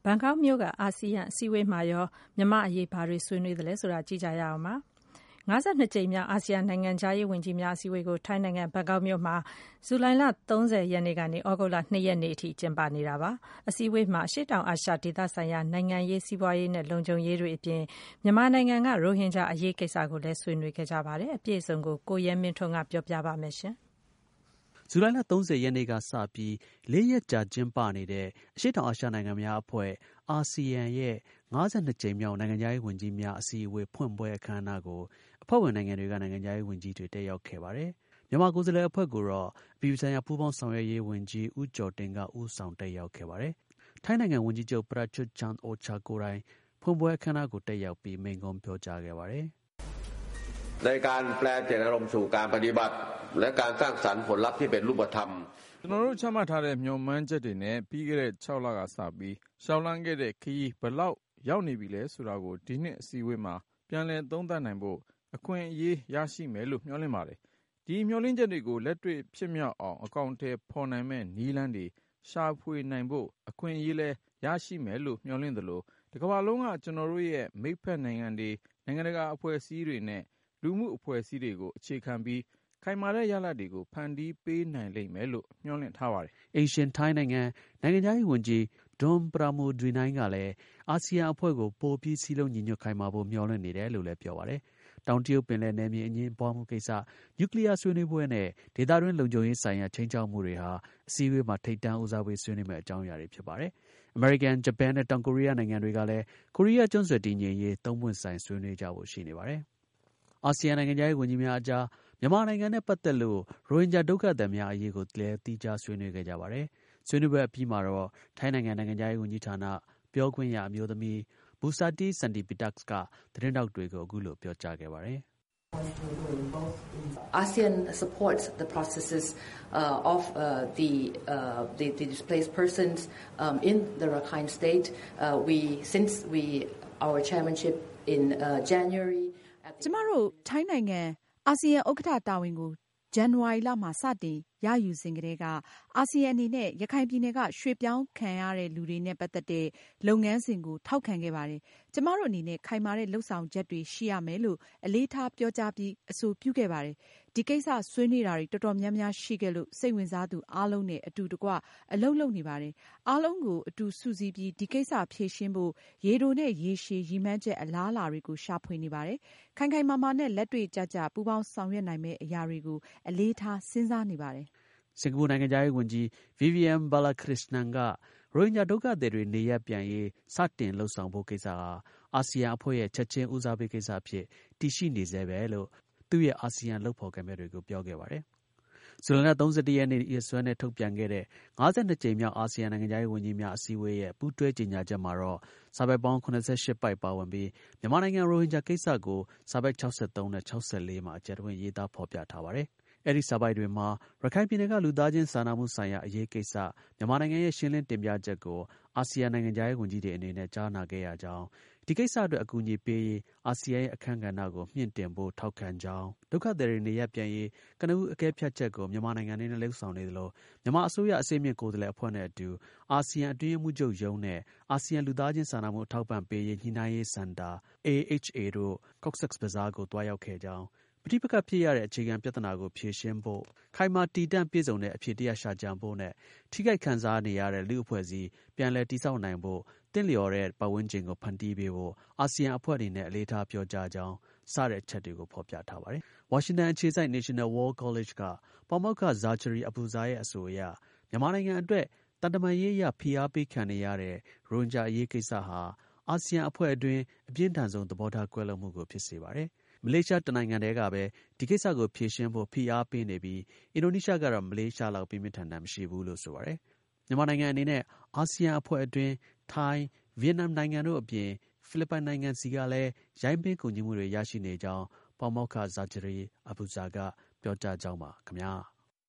န်ကောက်မြို့ကအာဆီယံအစည်းအဝေးမှာရောမြန်မာ့အရေးဘာတွေဆွေးနွေးသလဲဆိုတာကြည့်ကြရအောင်ပါ52 ကြိမ်မြောက်အာဆီယံနိုင်ငံခြားရေးဝန်ကြီးများအစည်းအဝေးကိုထိုင်းနိုင်ငံဘန်ကောက်မြို့မှာဇူလိုင်လ30ရက်နေ့ကနေဩဂုတ်လ2ရက်နေ့အထိကျင်းပနေတာပါအစည်းအဝေးမှာအရှေ့တောင်အာရှဒေသဆိုင်ရာနိုင်ငံရေးစီးပွားရေးနဲ့လုံခြုံရေးတွေအပြင်မြန်မာနိုင်ငံကရိုဟင်ဂျာအရေးကိစ္စကိုလည်းဆွေးနွေးခဲ့ကြပါတယ်အပြည့်အစုံကိုကိုရဲမင်းထွန်းကပြောပြပါမယ်ရှင်ဇူလိုင်လ30ရက်နေ့ကစပြီး4ရက်ကြာကျင်းပနေတဲ့အရှေ့တောင်အာရှနိုင်ငံများအဖွဲ့အာဆီယံရဲ့52 ကြိမ်မြောက်နိုင်ငံခြားရေးဝန်ကြီးများအစည်းအဝေးဖွင့်ပွဲအခမ်းအနားကိုအဖွဲ့ဝင်နိုင်ငံတွေကနိုင်ငံခြားရေးဝန်ကြီးတွေတက်ရောက်ခဲ့ပါတယ်မြန်မာကိုယ်စားလှယ်အဖွဲ့ကိုတော့အပြည်ပြည်ဆိုင်ရာပူးပေါင်းဆောင်ရွက်ရေးဝန်ကြီးဦးကျော်တင်ကဦးဆောင်တက်ရောက်ခဲ့ပါတယ်ထိုင်းနိုင်ငံဝန်ကြီးချုပ်ပရာချွတ်ချန်အိုချာကိုယ်တိုင်ဖွင့်ပွဲအခမ်းအနားကိုတက်ရောက်ပြီးမိန့်ခွန်းပြောကြားခဲ့ပါတယ်ในการแปลเจตนารมณ์สู่การปฏิบัติและการสร้างสรรค์ผลลัพธ์ที่เป็นรูปธรรมကျွန်တော်တို့ချမှတ်ထားတဲ့မျှော်မှန်းချက်တွေနဲ့ပြီးခဲ့တဲ့6လကစပြီးရှောင်လန်းခဲ့တဲ့ခရီးဘယ်လောက်ရောက်နေပြီလဲဆိုတာကိုဒီနှစ်အစည်းအဝေးမှာပြန်လည်သုံးသပ်နိုင်ဖို့အခွင့်အရေးရရှိမယ်လို့မျှော်လင့်ပါတယ်ဒီမျှော်လင့်ချက်တွေကိုလက်တွေ့ဖြစ်မြောက်အောင်အကောင့်ထဲပေါ်နိုင်မဲ့နည်းလမ်းတွေရှာဖွေနိုင်ဖို့အခွင့်အရေးလဲရရှိမယ်လို့မျှော်လင့်သလိုဒီကမ္ဘာလုံးကကျွန်တော်တို့ရဲ့မိတ်ဖက်နိုင်ငံတွေနိုင်ငံတကာအဖွဲ့အစည်းတွေနဲ့လူမှုအဖွဲ့အစည်းတွေကိုအခြေခံပြီးခိုင်မာတဲ့ရလဒ်တွေကိုဖန်တီးပေးနိုင်လိမ့်မယ်လို့မျှော်လင့်ထားပါတယ်။အိမ်ရှင်ထိုင်းနိုင်ငံခြားရေးဝန်ကြီးဒွန်ပရာမိုဒွီနိုင်ကလည်းအာဆီယံအဖွဲ့ကိုပိုပြီးစည်းလုံးညီညွတ်ခိုင်မာဖို့မျှော်လင့်နေတယ်လို့လည်းပြောပါတယ်။တောင်တရုတ်ပင်လယ်နယ်မြေအငြင်းပွားမှုကိစ္စနျူကလ িয়ার ဆွေးနွေးပွဲနဲ့ဒေသတွင်းလုံခြုံရေးဆိုင်ရာချိန်ချောက်မှုတွေဟာအစည်းအဝေးမှာထိပ်တန်းဦးစားပေးဆွေးနွေးမယ့်အကြောင်းအရာတွေဖြစ်ပါတယ်။အမေရိကန်၊ဂျပန်နဲ့တောင်ကိုရီးယားနိုင်ငံတွေကလည်းကိုရီးယားကျွန်းဆွယ်တည်ငြိမ်ရေးသုံးပွင့်ဆိုင်ဆွေးနွေးကြဖို့ရှိနေပါတယ်။အာဆီယံနိုင်ငံခြားရေးဝန်ကြီးများအကြားမြန်မာနိုင်ငံနဲ့ပတ်သက်လို့ရိုဟင်ဂျာဒုက္ခသည်များအရေးကိုလည်းသီးခြားဆွေးနွေးခဲ့ကြပါတယ်။ဆွေးနွေးပွဲအပြီးမှာတော့ထိုင်းနိုင်ငံခြားရေးဝန်ကြီးဌာနပြောခွင့်ရအမျိုးသမီးဘူဆာတီစန်တီပီတက်ကသတင်းထောက်တွေကိုအခုလိုပြောကြားခဲ့ပါတယ် ASEAN supports the processes of the displaced persons in the Rakhine State. Our chairmanship in January. ကျမတို့ထိုင်းနိုင်ငံအာဆီယံဥက္ကဋ္ဌတာဝန်ကိုဇန်နဝါရီလမှာစတင်ရယူစဉ်ကတည်းကအာဆီယံအနေနဲ့ရခိုင်ပြည်နယ်ကရွှေ့ပြောင်းခံရတဲ့လူတွေနဲ့ပတ်သက်တဲ့လုပ်ငန်းစဉ်ကိုထောက်ခံခဲ့ပါတယ်။ကျမတို့အနေနဲ့ခိုင်မာတဲ့လှုပ်ဆောင်ချက်တွေရှိရမယ်လို့အလေးထားပြောကြားပြီးအဆိုပြုခဲ့ပါတယ်။ဒီကိစ္စဆွေးနွေးတာတွေတော်တော်များများရှိခဲ့လို့စိတ်ဝင်စားသူအားလုံးနဲ့အတူတကွအလုပ်လုပ်နေပါတယ်။အားလုံးကိုအတူစုစည်းပြီးဒီကိစ္စဖြေရှင်းဖို့ရေတိုနဲ့ရေရှည်ရည်မှန်းချက်အလားအလာတွေကိုရှာဖွေနေပါတယ်။ခိုင်ခိုင်မာမာနဲ့လက်တွေ့ကျကျပူးပေါင်းဆောင်ရွက်နိုင်မယ့်အရာတွေကိုအလေးထားစဉ်းစားနေပါတယ်စင်ကာပူနိုင်ငံခြားရေးဝန်ကြီး Vivian Balakrishnan ကရိုဟင်ဂျာဒုက္ခသည်တွေနေရပ်ပြန်ရေးစတင်လှုပ်ဆောင်ဖို့ကိစ္စဟာအာဆီယံအဖွဲ့ရဲ့ချက်ချင်းဦးစားပေးကိစ္စအဖြစ်တည်ရှိနေဆဲပဲလို့သူ့ရဲ့အာဆီယံလုပ်ဖော်ကိုင်ဘက်တွေကိုပြောခဲ့ပါတယ်။ဇူလိုင်လ31ရက်နေ့ရက်စွဲနဲ့ထုတ်ပြန်ခဲ့တဲ့52 ကြိမ်မြောက်အာဆီယံနိုင်ငံခြားရေးဝန်ကြီးများအစည်းအဝေးရဲ့ပူးတွဲကြေညာချက်မှာတော့စာပိုဒ်ပေါင်း88ပိုဒ်ပါဝင်ပြီးမြန်မာနိုင်ငံရိုဟင်ဂျာကိစ္စကိုစာပိုဒ်63နဲ့64မှာအကျယ်တဝင့်ရေးသားဖော်ပြထားပါတယ်။အဲဒီစာပိုဒ်တွေမှာရခိုင်ပြည်နယ်ကလူသားချင်းစာနာမှုဆိုင်ရာအရေးကိစ္စမြန်မာနိုင်ငံရဲ့ရှင်းလင်းတင်ပြချက်ကိုအာဆီယံနိုင်ငံခြားရေးဝန်ကြီးတွေအနေနဲ့ကြားနာခဲ့ရကြောင်းဒီကိစ္စအတွက်အကူအညီပေးရေးအာဆီယံရဲ့အခန်းကဏ္ဍကိုမြှင့်တင်ဖို့ထောက်ခံကြောင်းဒုက္ခသည်တွေနေရပ်ပြန်ရေးကနဦးအကဲဖြတ်ချက်ကိုမြန်မာနိုင်ငံအနေနဲ့လှုပ်ဆောင်နေသလိုမြန်မာအစိုးရအစိမ့်မြင့်ကိုယ်စားလှယ်အဖွဲ့နဲ့အတူအာဆီယံအတွင်းရေးမှူးချုပ်ရုံးနဲ့အာဆီယံလူသားချင်းစာနာမှုအထောက်ပံ့ပေးရေးညှိနှိုင်းရေးစင်တာ AHA တို့ Cox's Bazar ကိုသွားရောက်ခဲ့ကြောင်းပဋိပက္ခဖြစ်ရတဲ့အခြေခံပြဿနာကိုဖြေရှင်းဖို့ခိုင်မာတည်တံ့ပြည့်စုံတဲ့အဖြေတရရှာကြံဖို့နဲ့ထိခိုက်ခံစားနေရတဲ့လူ့အဖွဲ့အစည်းပြန်လည်တည်ဆောက်နိုင်ဖို့တင့်လျော်တဲ့ပတ်ဝန်းကျင်ကိုဖန်တီးပေးဖို့အာဆီယံအဖွဲ့အနေနဲ့အလေးထားပြောကြားကြောင်းစတဲ့အချက်တွေကိုဖော်ပြထားပါတယ်။ဝါရှင်တန်အခြေစိုက် National War College ကပါမောက္ခဇာချရီအပူဇာရဲ့အဆိုအရမြန်မာနိုင်ငံအတွက်တန်တမာရေးအရဖိအားပေးခံနေရတဲ့ရိုဟင်ဂျာအရေးကိစ္စဟာအာဆီယံအဖွဲ့အတွင်းအပြင်းထန်ဆုံးသဘောထားကွဲလွဲမှုကိုဖြစ်စေပါတယ်။မလေးရှားတနိုင်ငံတည်းကပဲဒီကိစ္စကိုဖြေရှင်းဖို့ဖိအားပေးနေပြီးအင်ဒိုနီးရှားကတော့မလေးရှားလောက်ပြင်းပြင်းထန်ထန်မရှိဘူးလို့ဆိုပါတယ်။မြန်မာနိုင်ငံအနေနဲ့အာဆီယံအဖွဲ့အတွင်းထိုင်း၊ဗီယက်နမ်နိုင်ငံတို့အပြင်ဖိလစ်ပိုင်နိုင်ငံစီကလည်းရိုင်းပင်းကူညီမှုတွေရရှိနေကြောင်းပါမောက္ခဇာချရီအဘူဇာကပြောကြားကြောင်းပါခင်ဗျာ။